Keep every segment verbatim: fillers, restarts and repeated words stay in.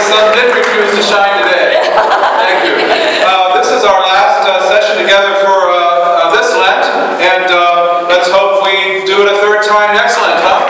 sun did refuse to shine today. Thank you. Uh, this is our last uh, session together for uh, uh, this Lent, and uh, let's hope we do it a third time next Lent, huh?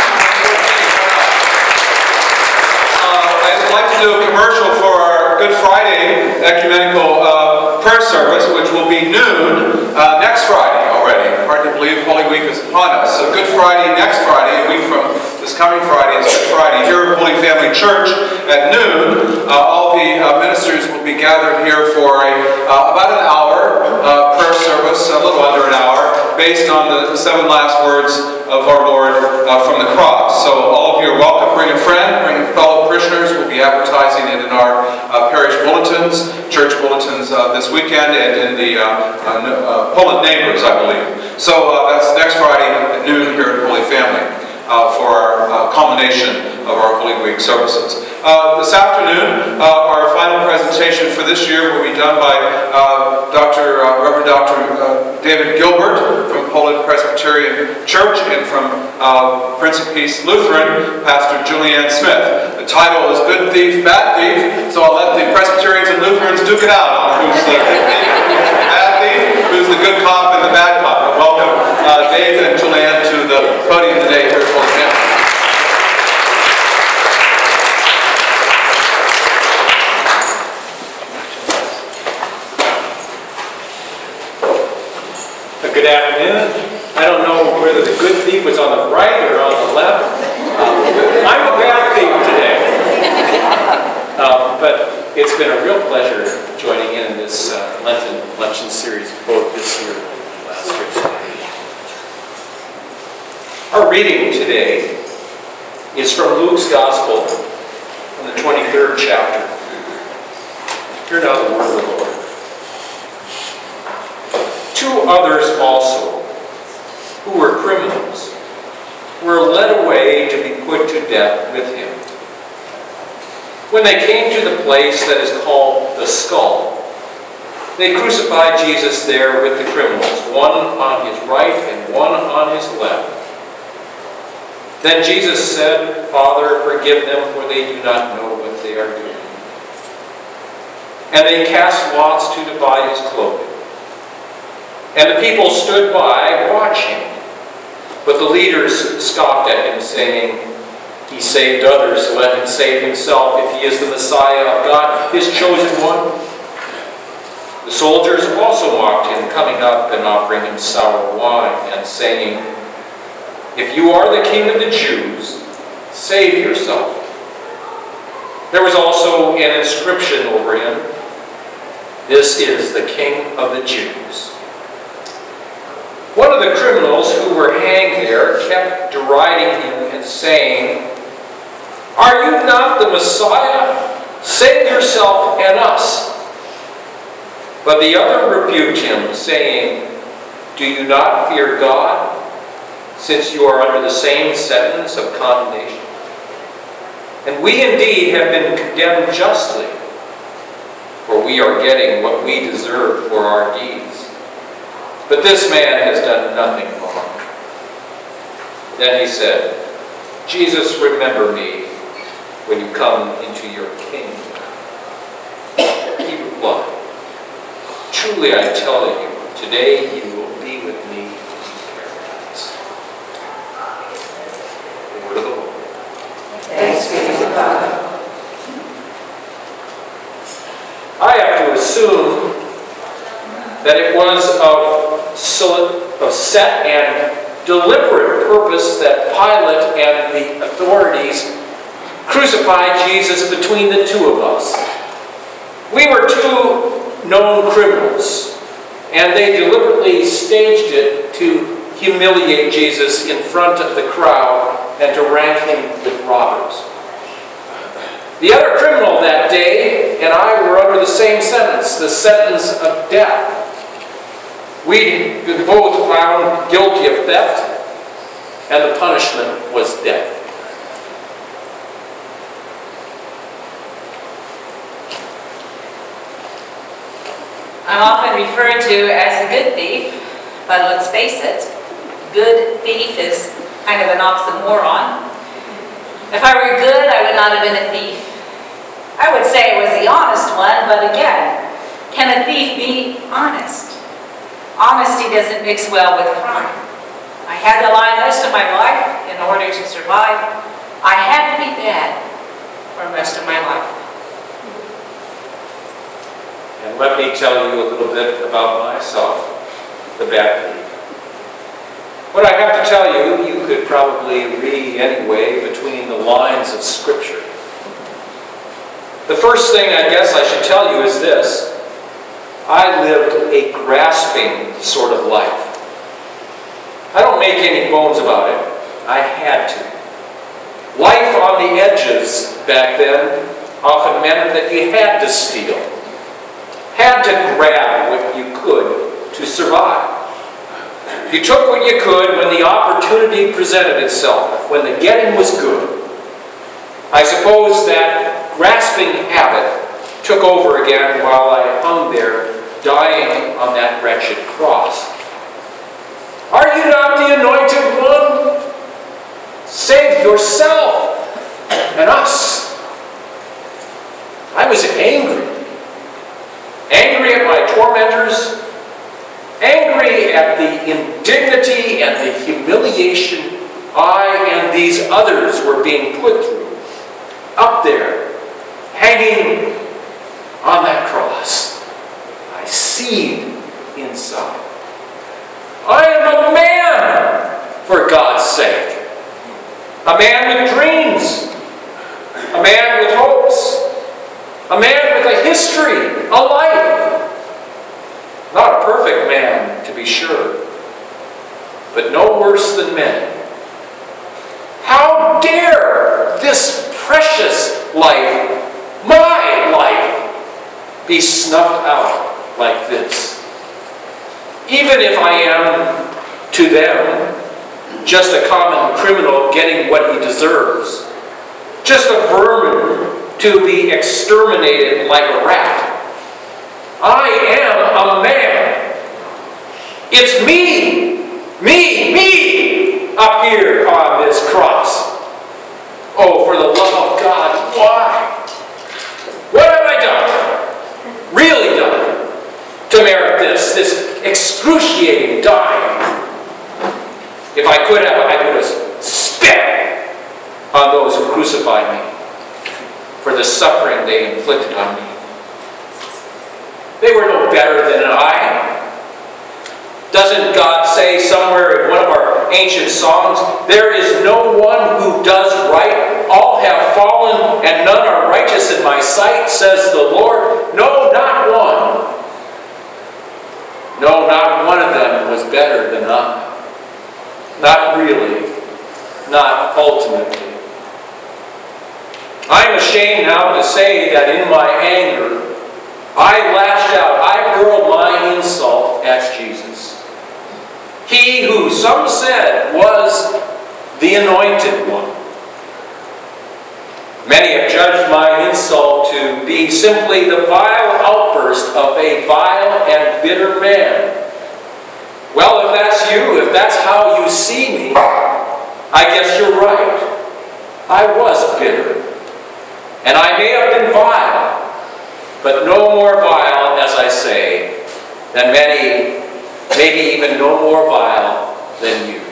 Uh, I'd like to do a commercial for our Good Friday ecumenical uh, prayer service, which will be noon uh, next Friday already. Hard to believe Holy Week is upon us. So Good Friday next Friday, a week from this coming Friday is Good Friday. Here at Holy Family Church at noon, uh, all the uh, ministers will be gathered here for a uh, about an hour uh, prayer service, a little under an hour, based on the seven last words of our Lord uh, from the cross. So all of you are welcome. Bring a friend, bring fellow parishioners. We'll be advertising it in our uh, parish bulletins, church bulletins uh, this weekend, and in the uh, uh, uh, Poland Neighbors, I believe. So uh, that's next Friday at noon here at Holy Family. Uh, for our uh, culmination of our Holy Week services. Uh, this afternoon, uh, our final presentation for this year will be done by uh, Doctor Uh, Reverend Doctor Uh, David Gilbert from Poland Presbyterian Church, and from uh, Prince of Peace Lutheran, Pastor Julianne Smith. The title is Good Thief, Bad Thief, so I'll let the Presbyterians and Lutherans duke it out on who's the good thief, bad thief, who's the good cop and the bad cop. But welcome uh, Dave and Julianne to the podium today here at Holy Family. Good afternoon. I don't know whether the good thief was on the right or on the left. Uh, I'm a bad thief today. Uh, but it's been a real pleasure joining in this uh, Lenten Luncheon series, both this year and last year. Our reading today is from Luke's Gospel, in the twenty-third chapter. Hear now the word of the Lord. Two others also, who were criminals, were led away to be put to death with him. When they came to the place that is called the Skull, they crucified Jesus there with the criminals, one on his right and one on his left. Then Jesus said, Father, forgive them, for they do not know what they are doing. And they cast lots to divide his clothing. And the people stood by, watching. But the leaders scoffed at him, saying, He saved others, let him save himself, if he is the Messiah of God, his chosen one. The soldiers also mocked him, coming up and offering him sour wine, and saying, If you are the king of the Jews, save yourself. There was also an inscription over him, This is the King of the Jews. One of the criminals who were hanged there kept deriding him and saying, Are you not the Messiah? Save yourself and us. But the other rebuked him, saying, Do you not fear God, since you are under the same sentence of condemnation? And we indeed have been condemned justly, for we are getting what we deserve for our deeds. But this man has done nothing wrong. Then he said, Jesus, remember me when you come into your kingdom. He replied, Truly I tell you, today you will be with me in paradise. The word of the Lord. Thanks be to God. I have to assume that it was of of set and deliberate purpose that Pilate and the authorities crucified Jesus between the two of us. We were two known criminals, and they deliberately staged it to humiliate Jesus in front of the crowd and to rank him with robbers. The other criminal that day and I were under the same sentence, the sentence of death. We'd been both found guilty of theft, and the punishment was death. I'm often referred to as a good thief, but let's face it, good thief is kind of an oxymoron. If I were good, I would not have been a thief. I honest one, but again, can a thief be honest? Honesty doesn't mix well with crime. I had to lie most of my life in order to survive. I had to be bad for most of my life. And let me tell you a little bit about myself, the bad thief. What I have to tell you, you could probably read anyway between the lines of Scripture. The first thing I guess I should tell you is this. I lived a grasping sort of life. I don't make any bones about it. I had to. Life on the edges back then often meant that you had to steal. Had to grab what you could to survive. You took what you could when the opportunity presented itself, when the getting was good. I suppose that grasping habit took over again while I hung there, dying on that wretched cross. Are you not the anointed one? Save yourself and us. I was angry. Angry at my tormentors. Angry at the indignity and the humiliation I and these others were being put through. Up there, hanging on that cross. I seethed inside. I am a man, for God's sake. A man with dreams. A man with hopes. A man with a history, a life. Not a perfect man, to be sure, but no worse than many. How dare this precious life, my life, be snuffed out like this? Even if I am, to them, just a common criminal getting what he deserves, just a vermin to be exterminated like a rat, I am a man. It's me, me, me up here on this cross. Oh, for the love of God, why? What have I done? Really done to merit this, this excruciating dying? If I could have, I would have spit on those who crucified me for the suffering they inflicted on me. They were no better than I. Doesn't God say somewhere in one of our ancient songs, there is no one who does right, all have fallen, and none are righteous in my sight, says the Lord. No, not one. No, not one of them was better than I. Not really. Not ultimately. I'm ashamed now to say that in my anger, I lashed out, I hurled my insult at Jesus. He who some said was the anointed one. Many have judged my insult to be simply the vile outburst of a vile and bitter man. Well, if that's you, if that's how you see me, I guess you're right. I was bitter. And I may have been vile, but no more vile, as I say, than many, maybe even no more vile than you.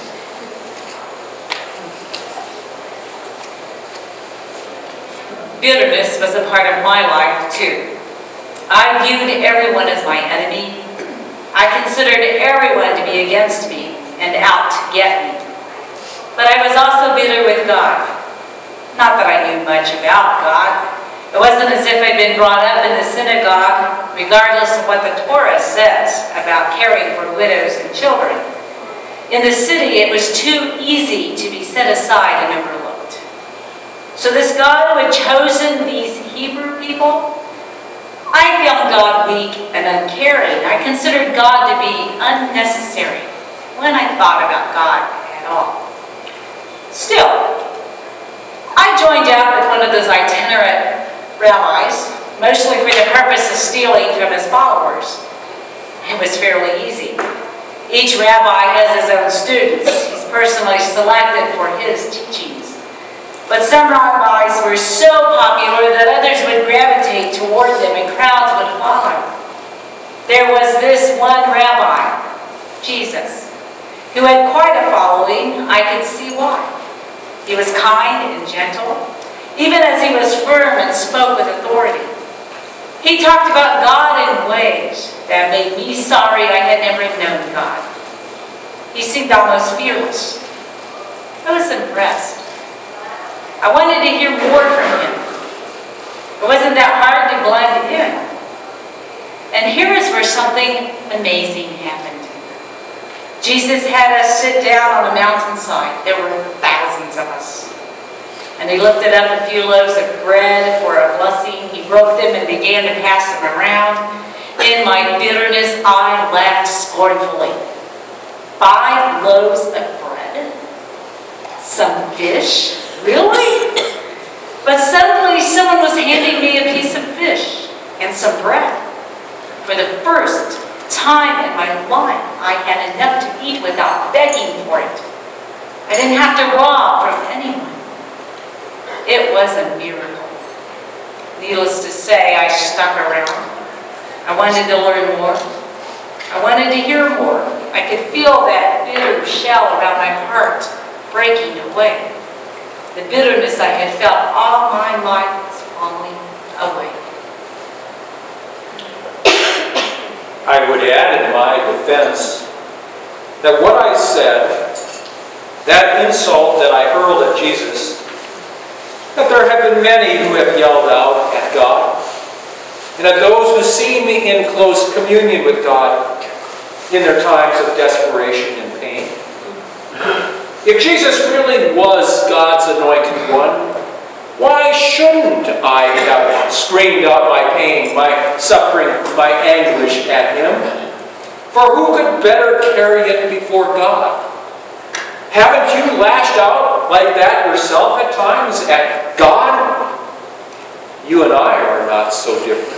Bitterness was a part of my life too. I viewed everyone as my enemy. I considered everyone to be against me and out to get me. But I was also bitter with God. Not that I knew much about God. It wasn't as if I'd been brought up in the synagogue, regardless of what the Torah says about caring for widows and children. In the city, it was too easy to be set aside and overlooked. So this God who had chosen these Hebrew people, I found God weak and uncaring. I considered God to be unnecessary when I thought about God at all. Still, I joined up with one of those itinerant rabbis, mostly for the purpose of stealing from his followers. It was fairly easy. Each rabbi has his own students he's personally selected for his teachings. But some rabbis were so popular that others would gravitate toward them and crowds would follow. There was this one rabbi, Jesus, who had quite a following. I could see why. He was kind and gentle, even as he was firm and spoke with authority. He talked about God in ways that made me sorry I had never known God. He seemed almost fearless. I was impressed. I wanted to hear more from him. It wasn't that hard to blend in. And here is where something amazing happened. Jesus had us sit down on a mountainside. There were thousands of us. And he lifted up a few loaves of bread for a blessing. He broke them and began to pass them around. In my bitterness, I laughed scornfully. Five loaves of bread? Some fish? Really? But suddenly someone was handing me a piece of fish and some bread. For the first time in my life, I had enough to eat without begging for it. I didn't have to rob from anyone. It was a miracle. Needless to say, I stuck around. I wanted to learn more. I wanted to hear more. I could feel that bitter shell around my heart breaking away. The bitterness I had felt all my life was falling away. I would add in my defense that what I said, that insult that I hurled at Jesus, that there have been many who have yelled out at God, and at those who see me in close communion with God in their times of desperation and pain. If Jesus really was God's anointed one, why shouldn't I have screamed out my pain, my suffering, my anguish at him? For who could better carry it before God? Haven't you lashed out like that yourself at times at God? You and I are not so different.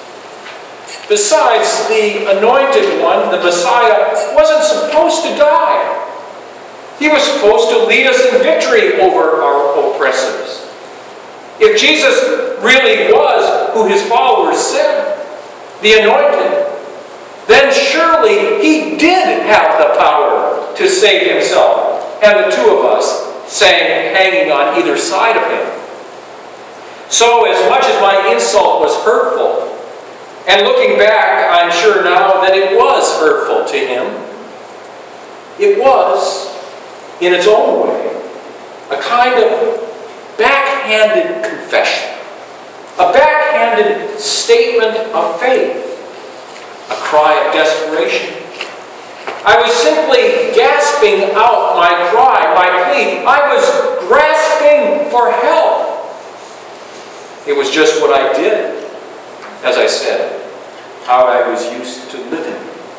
Besides, the anointed one, the Messiah, wasn't supposed to die. He was supposed to lead us in victory over our oppressors. If Jesus really was who his followers said, the anointed, then surely he did have the power to save himself and the two of us saying, hanging on either side of him. So as much as my insult was hurtful, and looking back, I'm sure now that it was hurtful to him, it was, in its own way, a kind of backhanded confession, a backhanded statement of faith, a cry of desperation. I was simply gasping out my cry, my plea. I was grasping for help. It was just what I did, as I said, how I was used to living.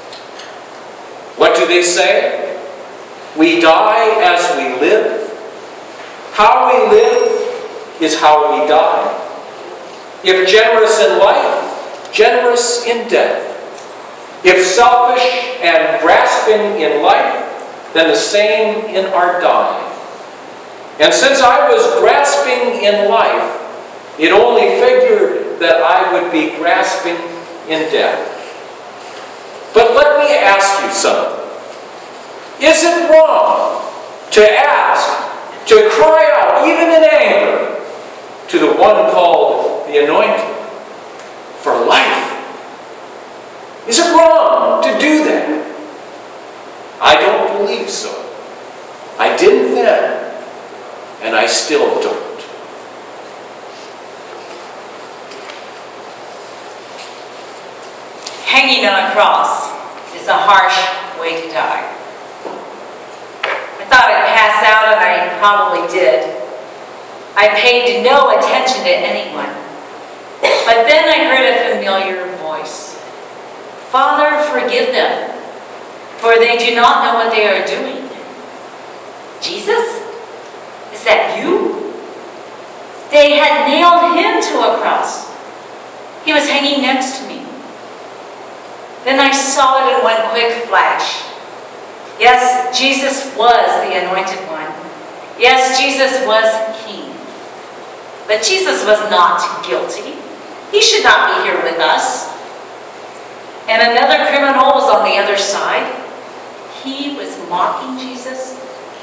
What do they say? We die as we live. How we live is how we die. If generous in life, generous in death. If selfish and grasping in life, then the same in our dying. And since I was grasping in life, it only figured that I would be grasping in death. But let me ask you something. Is it wrong to ask, to cry out, even in anger, to the one called the Anointed for life? Is it wrong to do that? I don't believe so. I didn't then, and I still don't. Hanging on a cross is a harsh way to die. I thought I'd pass out, and I probably did. I paid no attention to anyone. But then I heard a familiar voice. Father, forgive them, for they do not know what they are doing. Jesus? Is that you? They had nailed him to a cross. He was hanging next to me. Then I saw it in one quick flash. Yes, Jesus was the Anointed One. Yes, Jesus was King. But Jesus was not guilty. He should not be here with us. And another criminal was on the other side. He was mocking Jesus.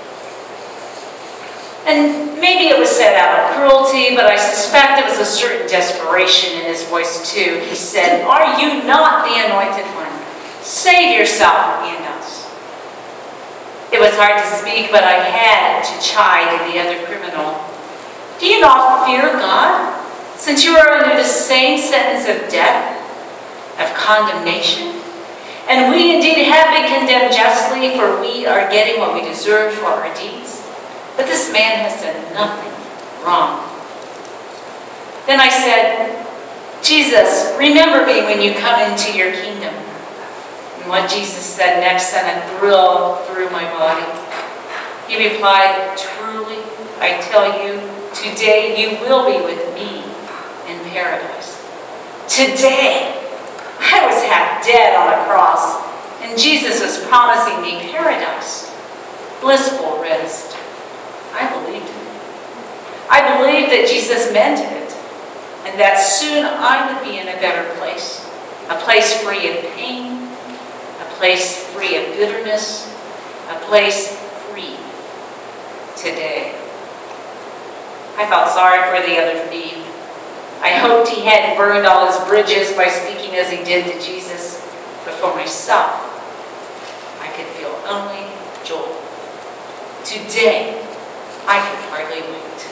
And maybe it was said out of cruelty, but I suspect there was a certain desperation in his voice too. He said, "Are you not the anointed one? Save yourself and us." It was hard to speak, but I had to chide the other criminal. "Do you not fear God, since you are under the same sentence of death, of condemnation? And we indeed have been condemned justly, for we are getting what we deserve for our deeds. But this man has done nothing wrong." Then I said, "Jesus, remember me when you come into your kingdom." And what Jesus said next sent a thrill through my body. He replied, "Truly, I tell you, today you will be with me in paradise." Today, I was half dead on a cross, and Jesus was promising me paradise, blissful rest. I believed it. I believed that Jesus meant it, and that soon I would be in a better place, a place free of pain, a place free of bitterness, a place free today. I felt sorry for the other thief. I hoped he hadn't burned all his bridges by speaking as he did to Jesus, but for myself, I could feel only joy. Today, I can hardly wait.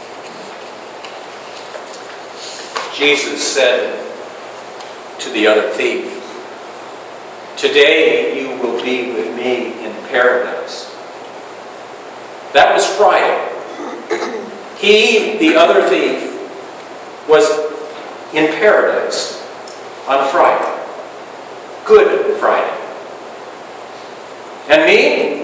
Jesus said to the other thief, "Today you will be with me in paradise." That was Friday. He, the other thief, was in paradise on Friday. Good Friday. And me?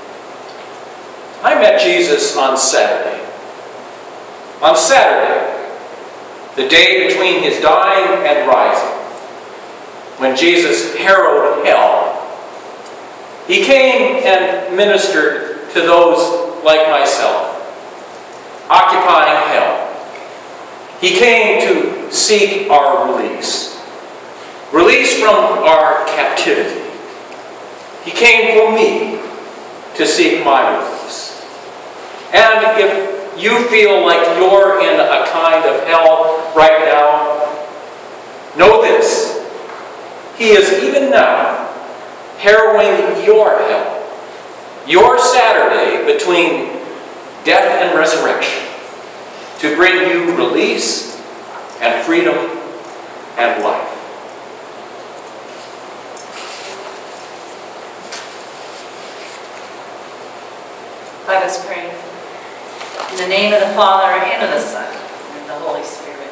I met Jesus on Saturday. On Saturday, the day between his dying and rising, when Jesus harrowed hell, he came and ministered to those like myself, occupying hell. He came to seek our release, release from our captivity. He came for me to seek my release. And if you feel like you're in a kind of hell right now, know this: he is even now harrowing your hell, your Saturday between death and resurrection, to bring you release and freedom and life. Let us pray. In the name of the Father, and of the Son, and of the Holy Spirit.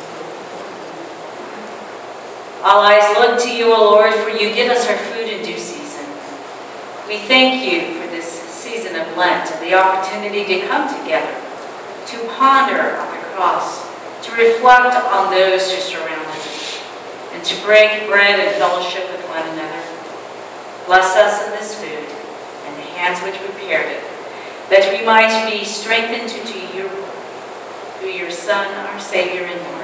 All eyes look to you, O Lord, for you give us our food in due season. We thank you for this season of Lent and the opportunity to come together, to ponder on the cross, to reflect on those who surround us, and to break bread and fellowship with one another. Bless us in this food and the hands which prepared it, that we might be strengthened to do your will, through your Son, our Savior and Lord.